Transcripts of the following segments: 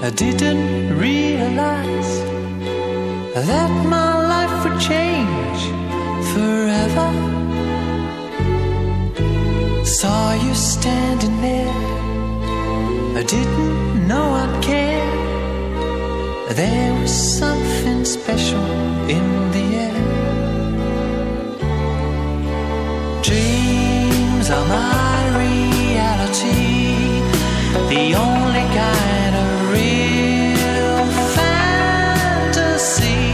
I didn't realize that my life would change forever. Saw you standing there, I didn't know I'd care. There was something special in the air. Dreams are my reality, the only kind of real fantasy.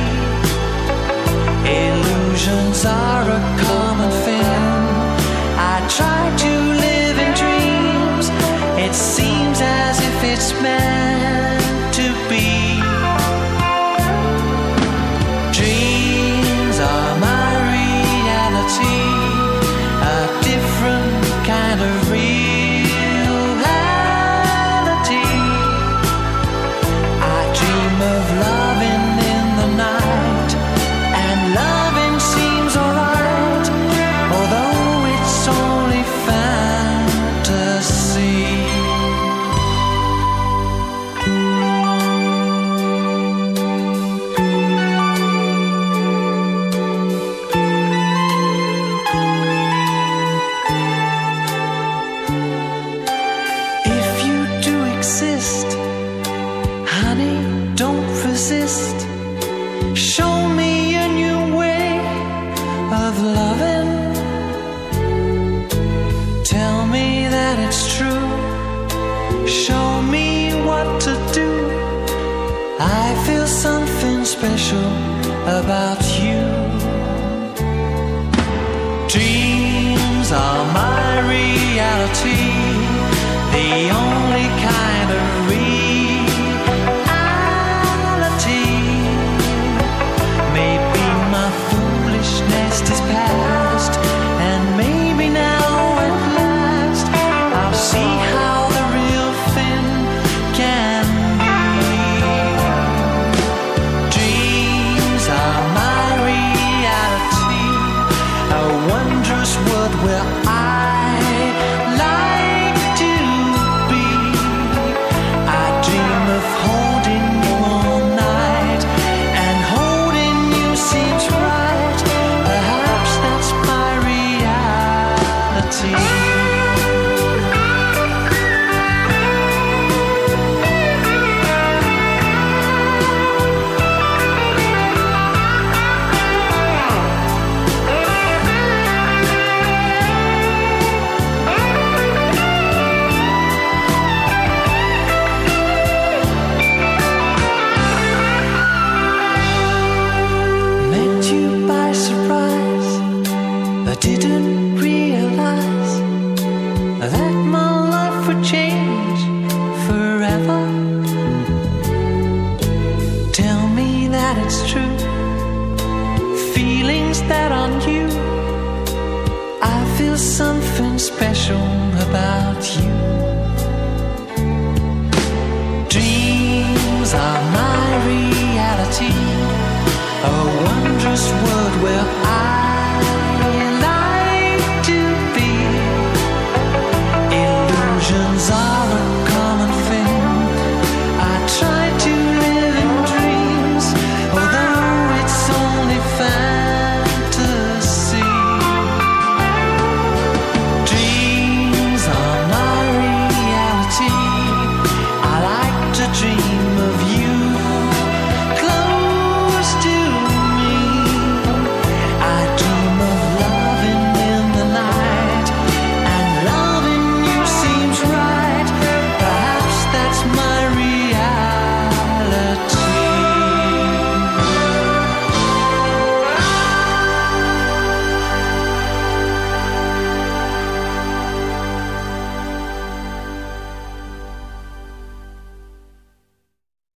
Illusions are a common thing. I try to live in dreams. It seems as if it's meant to be. Dreams are my reality, a different kind of reality. I dream of loving in the night, and loving seems alright, although it's only fantasy. Show me a new way of loving. Tell me that it's true. Show me what to do. I feel something special about you. Dreams are my reality, the only kind of reality. Is past, and maybe now at last I'll see how the real thing can be. Dreams are my reality, a wondrous world where I like to be. I dream of holding you all night, and holding you seems right. Met you by surprise, I didn't realize that my life would change forever. Tell me that it's true. Feelings that are new. I feel something special about you. Dreams are my reality, a wondrous world